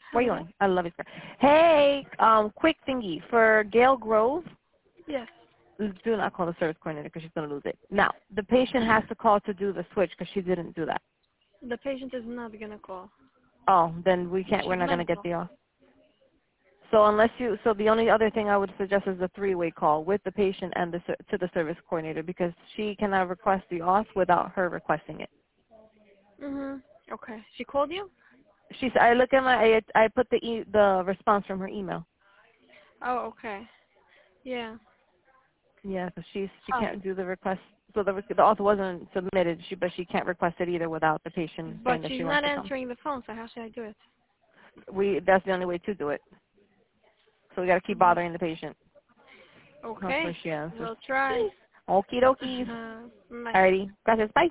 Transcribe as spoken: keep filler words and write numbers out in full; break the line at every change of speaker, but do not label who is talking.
Where you
Hello.
going? I love it. Hey, um, quick thingy for Gail Grove.
Yes.
Do not call the service coordinator because she's going to lose it. Now, the patient has to call to do the switch because she didn't do that.
The patient is not gonna call.
Oh, then we can't.
She's
We're not going to get
mental.
the off. So unless you, so the only other thing I would suggest is a three-way call with the patient and the ser- to the service coordinator because she cannot request the off without her requesting it.
Mhm. Okay. She called you?
She's. I look at my. I, I put the e, the response from her email.
Oh, okay. Yeah.
Yeah, so she's she
Oh.
can't do the request. So the the auth wasn't submitted. She but she can't request it either without the patient
But
saying that
she's
she wants
not
to come.
answering the phone, so how should I do it?
We that's the only way to do it. So we got to keep
Mhm.
bothering the patient.
Okay.
Hopefully she answers.
We'll try.
Okie dokies.
Uh, bye.
Alrighty. Gracias. Bye.